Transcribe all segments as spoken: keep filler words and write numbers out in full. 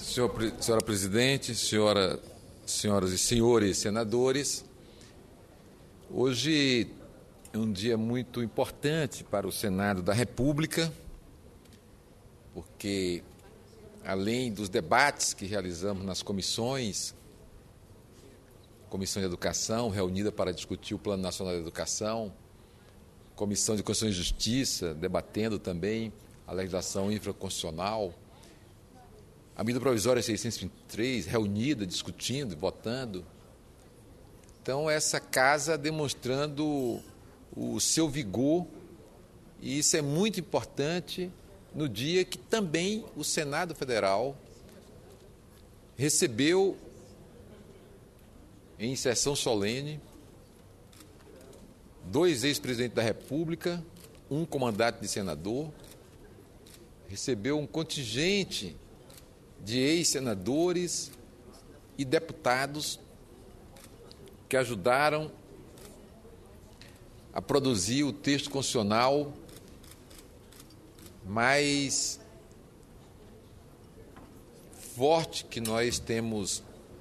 Senhor, senhora presidente, senhora, senhoras e senhores senadores, hoje é um dia muito importante para o Senado da República, porque, além dos debates que realizamos nas comissões, Comissão de Educação, reunida para discutir o Plano Nacional de Educação, Comissão de Constituição e Justiça, debatendo também a legislação infraconstitucional, a medida provisória seiscentos e vinte e três, reunida, discutindo, votando. Então, essa casa demonstrando o seu vigor, e isso é muito importante no dia que também o Senado Federal recebeu, em sessão solene, dois ex-presidentes da República, um comandante de senador, recebeu um contingente de ex-senadores e deputados que ajudaram a produzir o texto constitucional mais forte que nós temos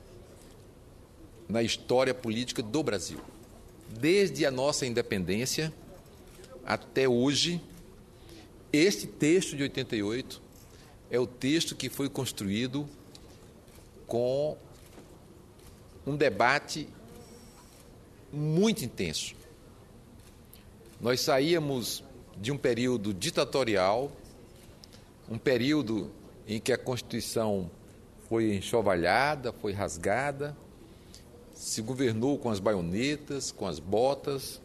na história política do Brasil. Desde a nossa independência até hoje, este texto de oitenta e oito é o texto que foi construído com um debate muito intenso. Nós saíamos de um período ditatorial, um período em que a Constituição foi enxovalhada, foi rasgada, se governou com as baionetas, com as botas,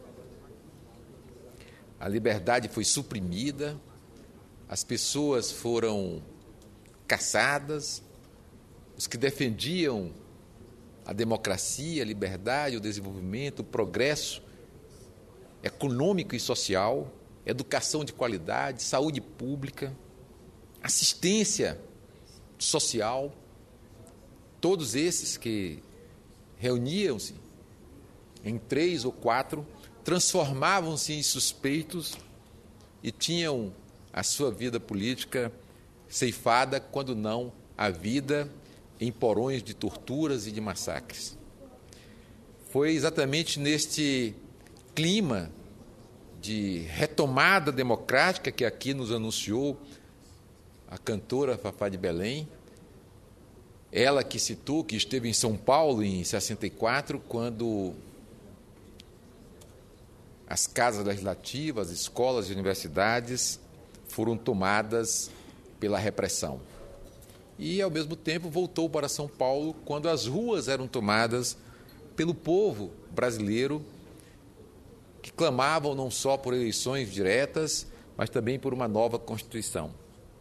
a liberdade foi suprimida, as pessoas foram caçadas, os que defendiam a democracia, a liberdade, o desenvolvimento, o progresso econômico e social, educação de qualidade, saúde pública, assistência social, todos esses que reuniam-se em três ou quatro, transformavam-se em suspeitos e tinham a sua vida política ceifada, quando não a vida em porões de torturas e de massacres. Foi exatamente neste clima de retomada democrática que aqui nos anunciou a cantora Fafá de Belém, ela que citou que esteve em São Paulo em sessenta e quatro, quando as casas legislativas, as escolas e universidades foram tomadas pela repressão. E, ao mesmo tempo, voltou para São Paulo quando as ruas eram tomadas pelo povo brasileiro, que clamavam não só por eleições diretas, mas também por uma nova Constituição.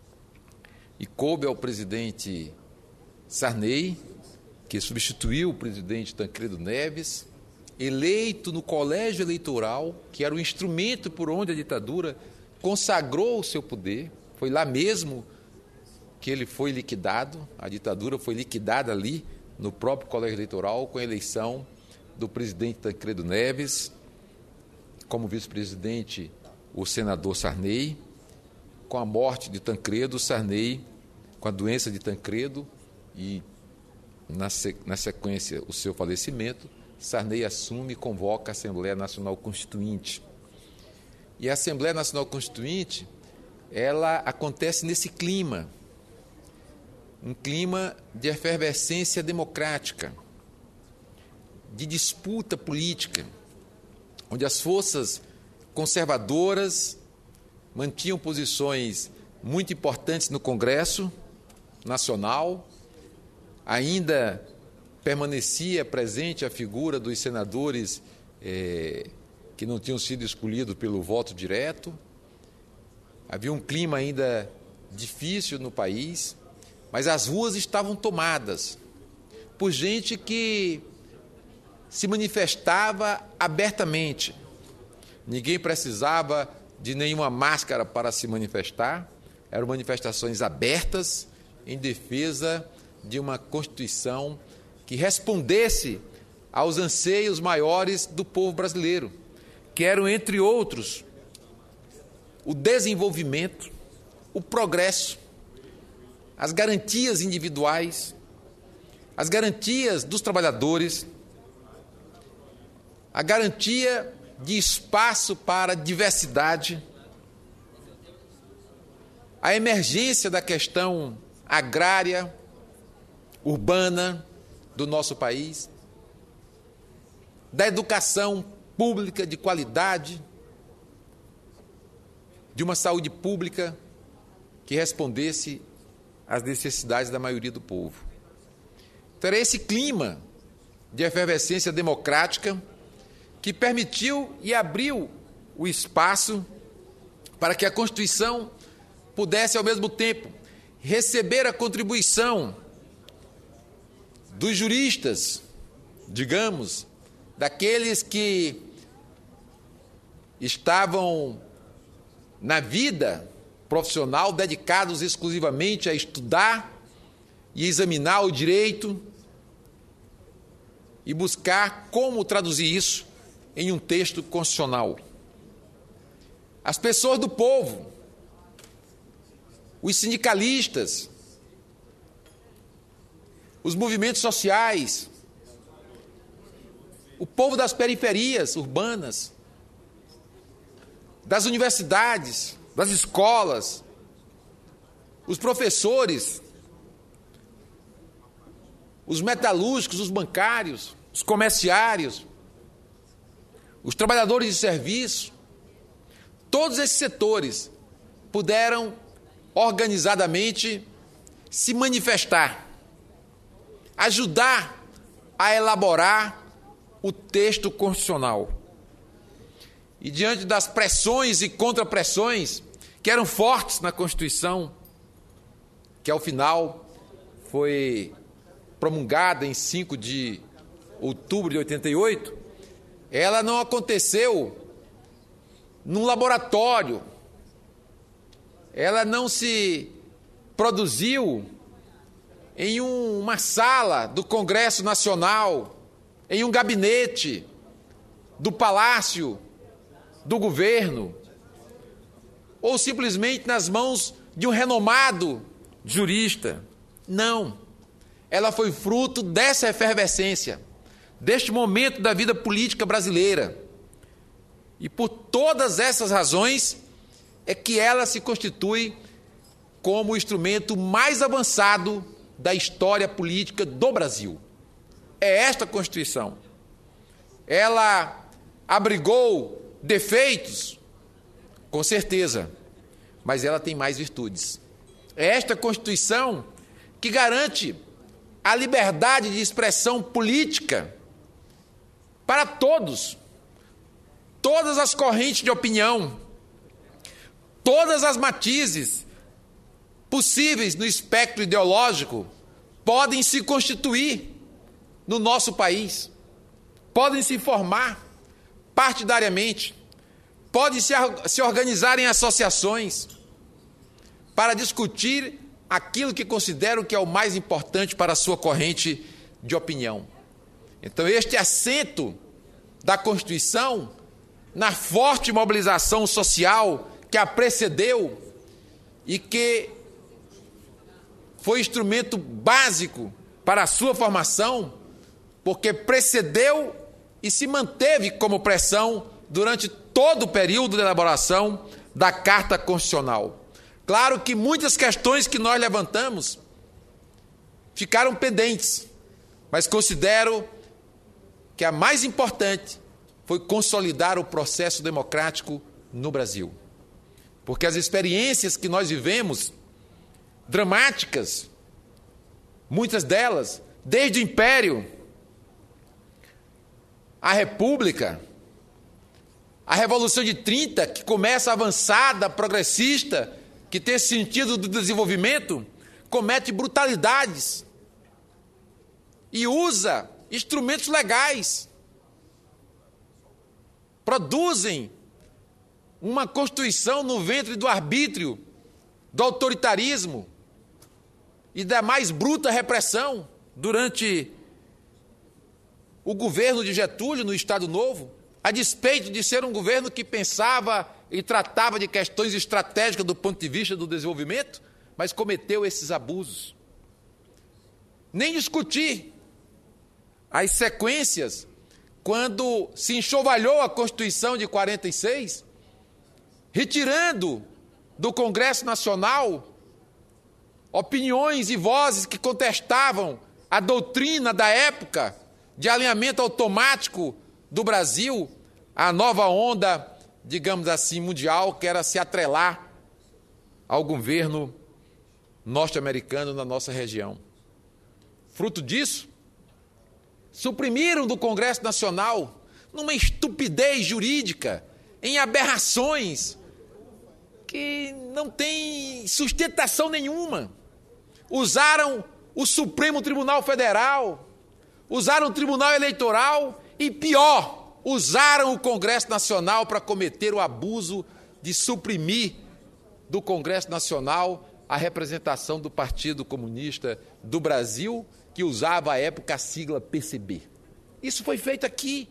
E coube ao presidente Sarney, que substituiu o presidente Tancredo Neves, eleito no colégio eleitoral, que era o instrumento por onde a ditadura consagrou o seu poder. Foi lá mesmo que ele foi liquidado, a ditadura foi liquidada ali, no próprio colégio eleitoral, com a eleição do presidente Tancredo Neves, como vice-presidente o senador Sarney. Com a morte de Tancredo, Sarney, com a doença de Tancredo e, na, na sequência, o seu falecimento, Sarney assume e convoca a Assembleia Nacional Constituinte. E a Assembleia Nacional Constituinte, ela acontece nesse clima, um clima de efervescência democrática, de disputa política, onde as forças conservadoras mantinham posições muito importantes no Congresso Nacional, ainda permanecia presente a figura dos senadores eh, que não tinham sido escolhidos pelo voto direto. Havia um clima ainda difícil no país, mas as ruas estavam tomadas por gente que se manifestava abertamente. Ninguém precisava de nenhuma máscara para se manifestar. Eram manifestações abertas em defesa de uma Constituição que respondesse aos anseios maiores do povo brasileiro, que eram, entre outros, o desenvolvimento, o progresso, as garantias individuais, as garantias dos trabalhadores, a garantia de espaço para diversidade, a emergência da questão agrária, urbana do nosso país, da educação pública de qualidade, de uma saúde pública que respondesse às necessidades da maioria do povo. Então, era esse clima de efervescência democrática que permitiu e abriu o espaço para que a Constituição pudesse, ao mesmo tempo, receber a contribuição dos juristas, digamos, daqueles que estavam na vida profissional dedicados exclusivamente a estudar e examinar o direito e buscar como traduzir isso em um texto constitucional. As pessoas do povo, os sindicalistas, os movimentos sociais, o povo das periferias urbanas, das universidades, das escolas, os professores, os metalúrgicos, os bancários, os comerciários, os trabalhadores de serviço, todos esses setores puderam organizadamente se manifestar, ajudar a elaborar o texto constitucional. E diante das pressões e contrapressões que eram fortes na Constituição, que ao final foi promulgada em cinco de outubro de oitenta e oito, ela não aconteceu num laboratório, ela não se produziu em um, uma sala do Congresso Nacional, em um gabinete do Palácio do Governo, ou simplesmente nas mãos de um renomado jurista. Não. Ela foi fruto dessa efervescência, deste momento da vida política brasileira. E por todas essas razões é que ela se constitui como o instrumento mais avançado da história política do Brasil. É esta Constituição. Ela abrigou defeitos, com certeza, mas ela tem mais virtudes. É esta Constituição que garante a liberdade de expressão política para todos, todas as correntes de opinião, todas as matizes possíveis no espectro ideológico podem se constituir no nosso país, podem se formar partidariamente, podem se, se organizar em associações para discutir aquilo que consideram que é o mais importante para a sua corrente de opinião. Então, este assento da Constituição, na forte mobilização social que a precedeu e que foi instrumento básico para a sua formação, porque precedeu e se manteve como pressão durante todo o período de elaboração da Carta Constitucional. Claro que muitas questões que nós levantamos ficaram pendentes, mas considero que a mais importante foi consolidar o processo democrático no Brasil. Porque as experiências que nós vivemos, dramáticas, muitas delas, desde o Império, a República, a Revolução de trinta, que começa avançada, progressista, que tem esse sentido do desenvolvimento, comete brutalidades e usa instrumentos legais, produzem uma constituição no ventre do arbítrio, do autoritarismo e da mais bruta repressão durante o governo de Getúlio no Estado Novo, a despeito de ser um governo que pensava e tratava de questões estratégicas do ponto de vista do desenvolvimento, mas cometeu esses abusos. Nem discutir as sequências quando se enxovalhou a Constituição de quarenta e seis, retirando do Congresso Nacional opiniões e vozes que contestavam a doutrina da época de alinhamento automático do Brasil à nova onda, digamos assim, mundial, que era se atrelar ao governo norte-americano na nossa região. Fruto disso, suprimiram do Congresso Nacional, numa estupidez jurídica, em aberrações que não tem sustentação nenhuma. Usaram o Supremo Tribunal Federal, usaram o Tribunal Eleitoral e, pior, usaram o Congresso Nacional para cometer o abuso de suprimir do Congresso Nacional a representação do Partido Comunista do Brasil, que usava à época a sigla P C B. Isso foi feito aqui.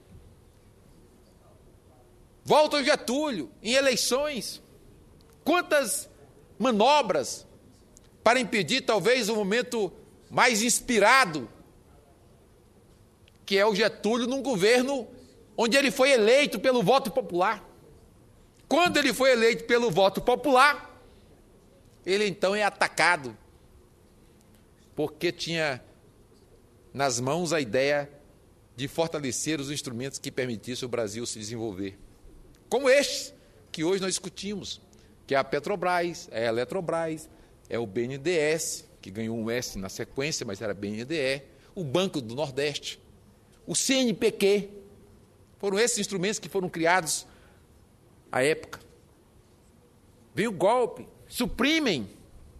Volta ao Getúlio, em eleições. Quantas manobras para impedir talvez o momento mais inspirado, que é o Getúlio num governo onde ele foi eleito pelo voto popular. Quando ele foi eleito pelo voto popular, ele então é atacado, porque tinha nas mãos a ideia de fortalecer os instrumentos que permitissem o Brasil se desenvolver. Como este que hoje nós discutimos, que é a Petrobras, é a Eletrobras, é o B N D E S, que ganhou um S na sequência, mas era B N D E, o Banco do Nordeste, o C N P Q. Foram esses instrumentos que foram criados à época. Vem o golpe, suprimem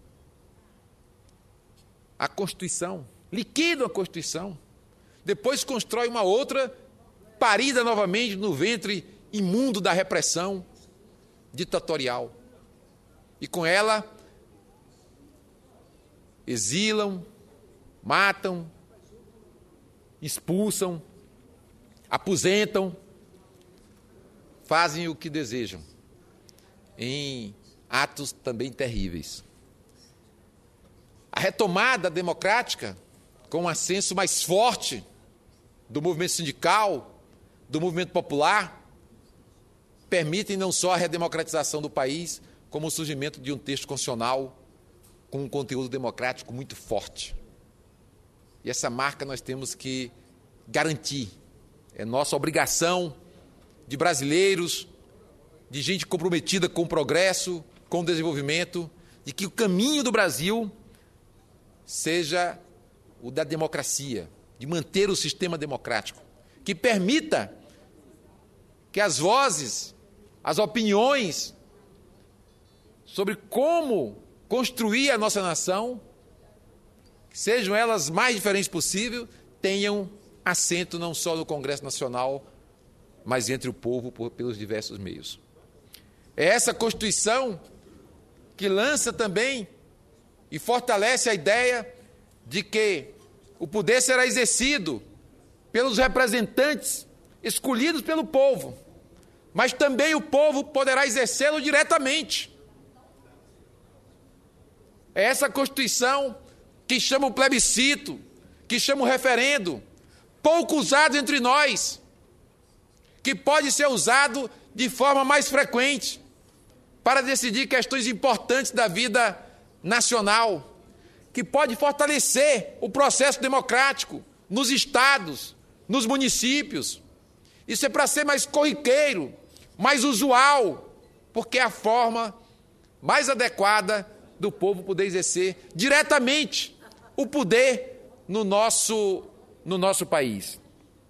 a Constituição, liquidam a Constituição, depois constrói uma outra, parida novamente no ventre imundo da repressão ditatorial. E com ela exilam, matam, expulsam, aposentam, fazem o que desejam, em atos também terríveis. A retomada democrática, com um ascenso mais forte do movimento sindical, do movimento popular, permitem não só a redemocratização do país, como o surgimento de um texto constitucional com um conteúdo democrático muito forte. E essa marca nós temos que garantir. É nossa obrigação de brasileiros, de gente comprometida com o progresso, com o desenvolvimento, de que o caminho do Brasil seja o da democracia, de manter o sistema democrático, que permita que as vozes, as opiniões sobre como construir a nossa nação, sejam elas mais diferentes possível, tenham assento não só no Congresso Nacional, mas entre o povo por, pelos diversos meios. É essa Constituição que lança também e fortalece a ideia de que o poder será exercido pelos representantes escolhidos pelo povo, mas também o povo poderá exercê-lo diretamente. É essa Constituição que chama o plebiscito, que chama o referendo, pouco usado entre nós, que pode ser usado de forma mais frequente para decidir questões importantes da vida nacional, que pode fortalecer o processo democrático nos estados, nos municípios. Isso é para ser mais corriqueiro, mais usual, porque é a forma mais adequada do povo poder exercer diretamente o poder no nosso, no nosso país.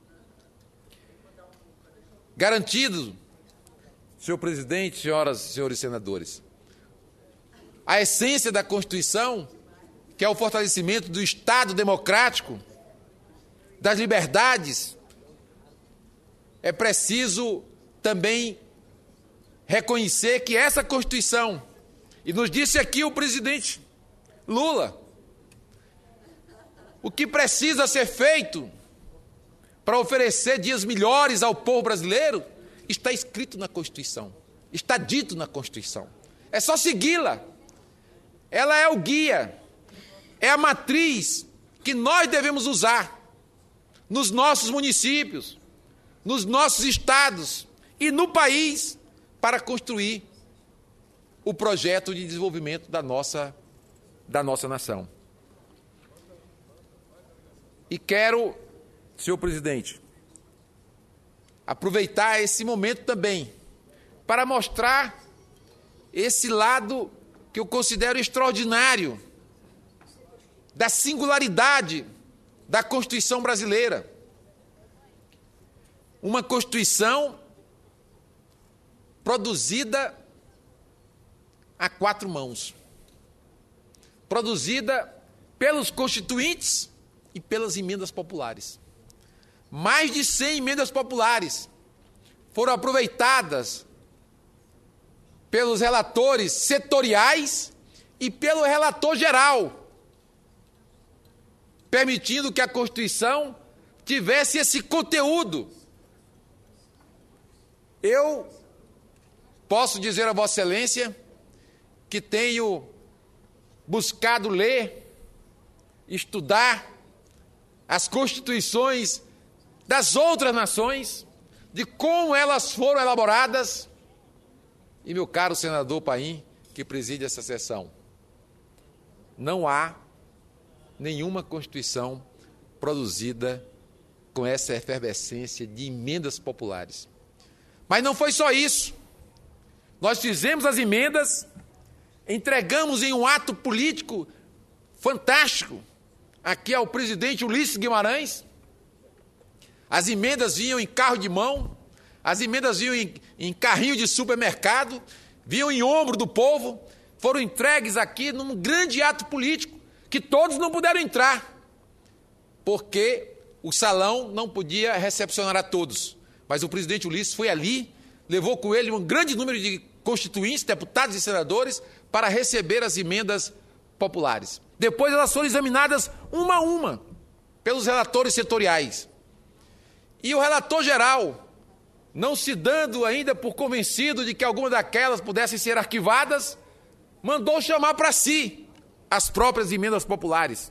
Garantido, senhor presidente, senhoras e senhores senadores, a essência da Constituição, que é o fortalecimento do Estado democrático, das liberdades, é preciso também reconhecer que essa Constituição, e nos disse aqui o presidente Lula, o que precisa ser feito para oferecer dias melhores ao povo brasileiro, está escrito na Constituição, está dito na Constituição. É só segui-la. ela é o guia, é a matriz que nós devemos usar nos nossos municípios, nos nossos estados e no país para construir o projeto de desenvolvimento da nossa, da nossa nação. E quero, senhor presidente, aproveitar esse momento também para mostrar esse lado que eu considero extraordinário da singularidade da Constituição brasileira. Uma Constituição produzida a quatro mãos, produzida pelos constituintes e pelas emendas populares. Mais de cem emendas populares foram aproveitadas pelos relatores setoriais e pelo relator geral, permitindo que a Constituição tivesse esse conteúdo. Eu posso dizer a Vossa Excelência que tenho buscado ler, estudar as constituições das outras nações, de como elas foram elaboradas, e meu caro senador Paim, que preside essa sessão, não há nenhuma Constituição produzida com essa efervescência de emendas populares. Mas não foi só isso. Nós fizemos as emendas, entregamos em um ato político fantástico aqui ao presidente Ulisses Guimarães. As emendas vinham em carro de mão, as emendas vinham em, em carrinho de supermercado, vinham em ombro do povo, foram entregues aqui num grande ato político, que todos não puderam entrar, porque o salão não podia recepcionar a todos. Mas o presidente Ulisses foi ali, levou com ele um grande número de constituintes, deputados e senadores, para receber as emendas populares. Depois elas foram examinadas uma a uma pelos relatores setoriais. E o relator geral, não se dando ainda por convencido de que alguma daquelas pudessem ser arquivadas, mandou chamar para si as próprias emendas populares.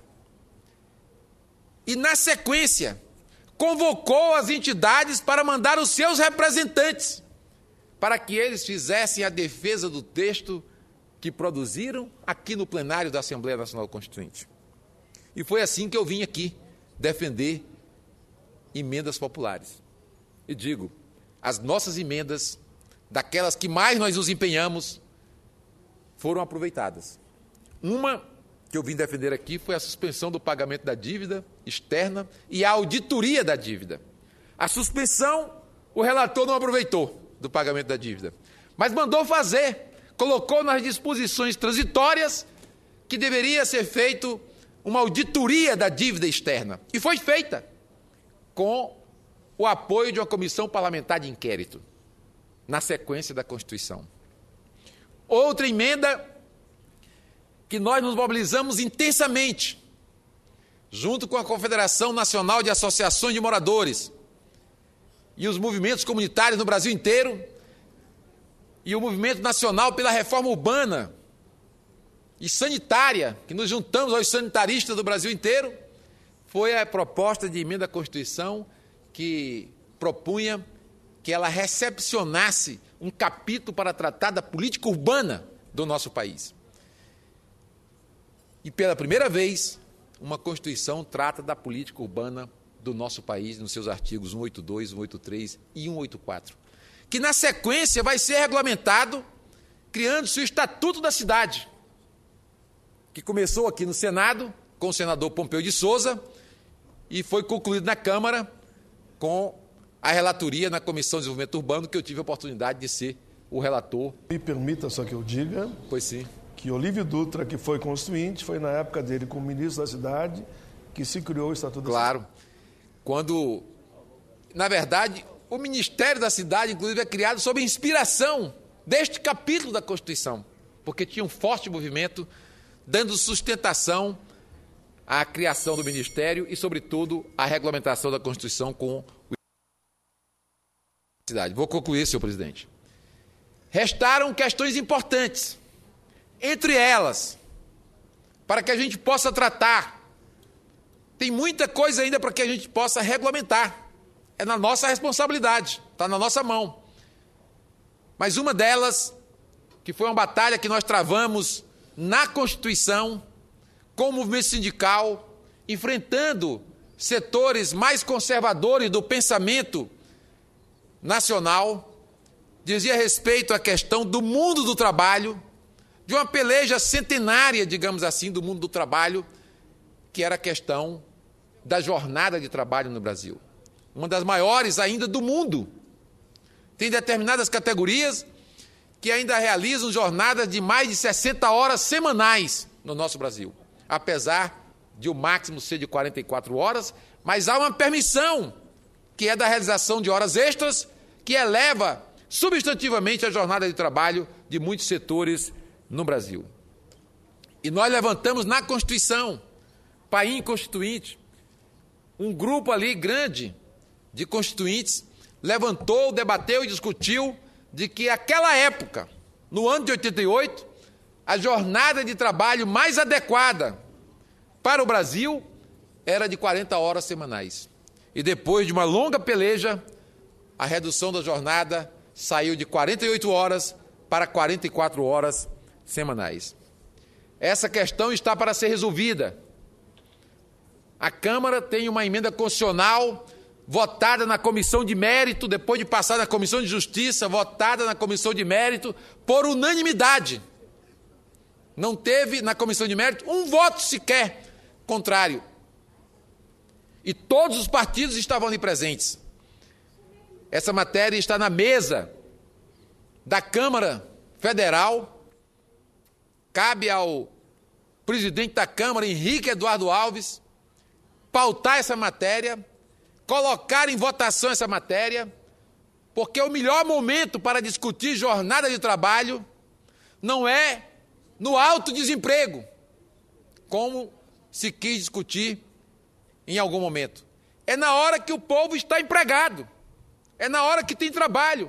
E, na sequência, convocou as entidades para mandar os seus representantes, para que eles fizessem a defesa do texto que produziram aqui no plenário da Assembleia Nacional Constituinte. E foi assim que eu vim aqui defender emendas populares. E digo, as nossas emendas, daquelas que mais nós nos empenhamos, foram aproveitadas. Uma que eu vim defender aqui foi a suspensão do pagamento da dívida externa e a auditoria da dívida. A suspensão, o relator não aproveitou do pagamento da dívida, mas mandou fazer, colocou nas disposições transitórias que deveria ser feito uma auditoria da dívida externa. E foi feita com o apoio de uma comissão parlamentar de inquérito, na sequência da Constituição. Outra emenda que nós nos mobilizamos intensamente, junto com a Confederação Nacional de Associações de Moradores e os movimentos comunitários no Brasil inteiro, e o Movimento Nacional pela Reforma Urbana e Sanitária, que nos juntamos aos sanitaristas do Brasil inteiro, foi a proposta de emenda à Constituição que propunha que ela recepcionasse um capítulo para tratar da política urbana do nosso país. E pela primeira vez, uma Constituição trata da política urbana do nosso país, nos seus artigos cento e oitenta e dois, cento e oitenta e três e cento e oitenta e quatro, que na sequência vai ser regulamentado criando-se o Estatuto da Cidade, que começou aqui no Senado com o senador Pompeu de Souza e foi concluído na Câmara com a relatoria na Comissão de Desenvolvimento Urbano, que eu tive a oportunidade de ser o relator. Me permita só que eu diga pois sim. que Olívio Dutra, que foi constituinte, foi na época dele como ministro da cidade que se criou o Estatuto da claro, Cidade. Claro, quando, na verdade, o Ministério da Cidade, inclusive, é criado sob inspiração deste capítulo da Constituição, porque tinha um forte movimento dando sustentação à criação do Ministério e, sobretudo, à regulamentação da Constituição com o cidade. Vou concluir, senhor presidente. Restaram questões importantes. Entre elas, para que a gente possa tratar. Tem muita coisa ainda para que a gente possa regulamentar. É na nossa responsabilidade, está na nossa mão. Mas uma delas, que foi uma batalha que nós travamos na Constituição, com o movimento sindical, enfrentando setores mais conservadores do pensamento nacional, dizia respeito à questão do mundo do trabalho, de uma peleja centenária, digamos assim, do mundo do trabalho, que era a questão da jornada de trabalho no Brasil. Uma das maiores ainda do mundo. Tem determinadas categorias que ainda realizam jornadas de mais de sessenta horas semanais no nosso Brasil, apesar de o máximo ser de quarenta e quatro horas, mas há uma permissão, que é da realização de horas extras, que eleva substantivamente a jornada de trabalho de muitos setores no Brasil. E nós levantamos na Constituição, painho constituinte, um grupo ali grande de constituintes levantou, debateu e discutiu de que aquela época, no ano de oitenta e oito, a jornada de trabalho mais adequada para o Brasil era de quarenta horas semanais. E depois de uma longa peleja, a redução da jornada saiu de quarenta e oito horas para quarenta e quatro horas semanais. Essa questão está para ser resolvida. A Câmara tem uma emenda constitucional votada na Comissão de Mérito, depois de passar na Comissão de Justiça, votada na Comissão de Mérito por unanimidade. Não teve na Comissão de Mérito um voto sequer contrário. E todos os partidos estavam ali presentes. Essa matéria está na mesa da Câmara Federal. Cabe ao presidente da Câmara, Henrique Eduardo Alves, pautar essa matéria, colocar em votação essa matéria, porque o melhor momento para discutir jornada de trabalho não é no alto desemprego, como se quis discutir em algum momento. É na hora que o povo está empregado, é na hora que tem trabalho,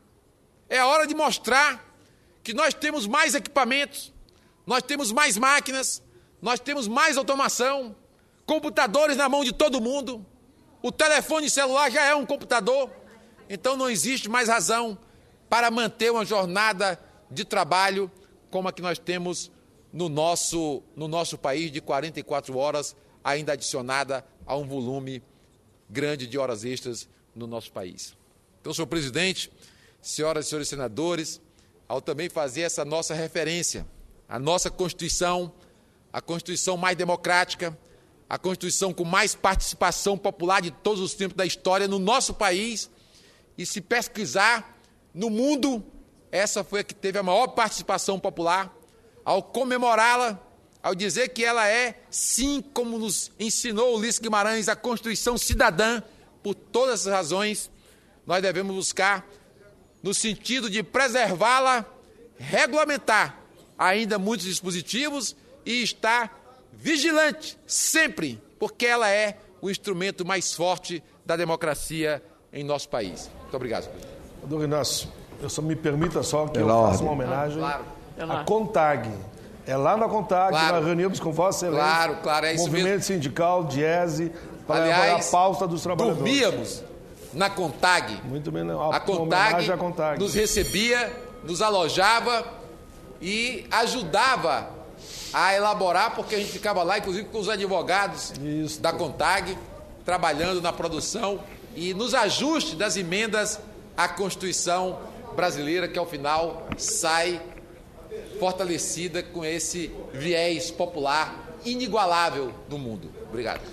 é a hora de mostrar que nós temos mais equipamentos, nós temos mais máquinas, nós temos mais automação, computadores na mão de todo mundo, o telefone celular já é um computador, então não existe mais razão para manter uma jornada de trabalho como a que nós temos no nosso, no nosso país, de quarenta e quatro horas, ainda adicionada a um volume grande de horas extras no nosso país. Então, senhor presidente, senhoras e senhores senadores, ao também fazer essa nossa referência, a nossa Constituição, a Constituição mais democrática, a Constituição com mais participação popular de todos os tempos da história no nosso país, e se pesquisar no mundo, essa foi a que teve a maior participação popular. Ao comemorá-la, ao dizer que ela é, sim, como nos ensinou Ulisses Guimarães, a Constituição cidadã, por todas essas razões, nós devemos buscar no sentido de preservá-la, regulamentar ainda muitos dispositivos e estar vigilante sempre, porque ela é o instrumento mais forte da democracia em nosso país. Muito obrigado. Doutor Inácio, eu só me permita só que Pela eu faça ordem. uma homenagem Claro. à CONTAG. É lá na CONTAG, Claro. nós reunimos com Vossa Excelência, Claro, claro, é isso movimento mesmo. sindical, Diese, para elaborar Aliás, a pauta dos trabalhadores. dormíamos na CONTAG. Muito bem, uma A CONTAG homenagem à CONTAG. nos recebia, nos alojava e ajudava a elaborar, porque a gente ficava lá, inclusive com os advogados Isso. da CONTAG, trabalhando na produção e nos ajustes das emendas à Constituição brasileira, que ao final sai fortalecida com esse viés popular inigualável do mundo. Obrigado.